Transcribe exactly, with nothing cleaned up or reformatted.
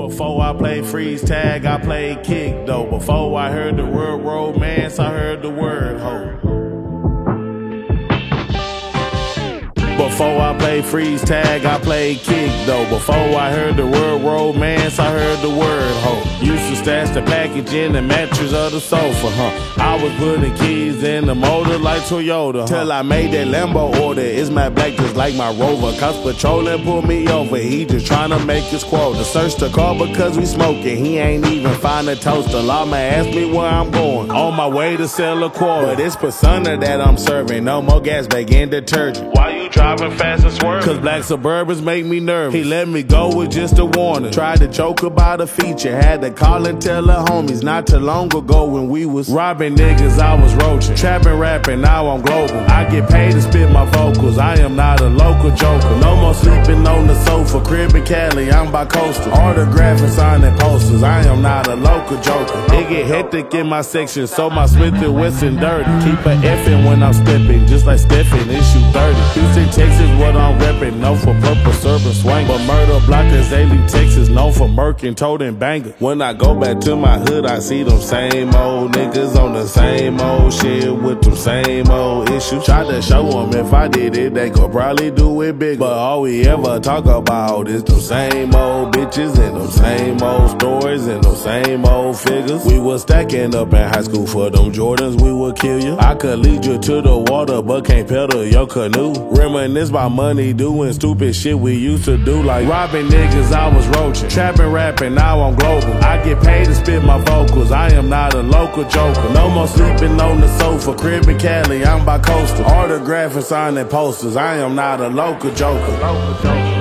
Before I played freeze tag, I played kick though. Before I heard the word romance, I heard the word hoe. Before I played freeze tag, I played kick though. Before I heard the word romance, I heard the word hoe. Used to stash the package in the mattress of the sofa, huh? I was putting keys in the motor like Toyota, huh? Till I made that Lambo order. It's matte black just like my Rover. Cause patrolling pulled me over. He just tryna make his quota. Search the car because we smoking. He ain't even find a toaster. Llama asked me where I'm going. On my way to sell a quarter. But it's persona that I'm serving. No more gas bag and detergent. Why you driving fast and swerving? Cause black Suburbans make me nervous. He let me go with just a warning. Tried to joke about a feature. Had to call and tell the homies. Not too long ago when we was robbing niggas, I was roaching. Trapping, rapping, now I'm global. I get paid to spit my vocals. I am not a local joker. No more sleeping on the sofa. Crib in Cali, I'm bi-coastal. Autographing, signing posters. I am not a local joker. It get hectic in my section, so my Smith and Wesson dirty. Keep a effing when I'm stepping, just like Stephen, issue thirty. Houston, Texas, what I'm repping. Known for purple serpent swing. But murder blockers, they leave Texas. Known for murking, toting banger. When I go back to my hood, I see them same old niggas on the same old shit with them same old issues. Tried to show them if I did it, they could probably do it big. But all we ever talk about is them same old bitches and them same old stories and them same old figures. We was stacking up in high school for them Jordans, we would kill you. I could lead you to the water, but can't pedal your canoe. Reminisce about money, doing stupid shit we used to do, like robbing niggas, I was roaching. Trapping, rapping, now I'm global. I get paid to spit my vocals. I am not a local joker. No more sleeping on the sofa. Crib in Cali, I'm bi-coastal. Autographing, signing posters. I am not a local joker. Local joker.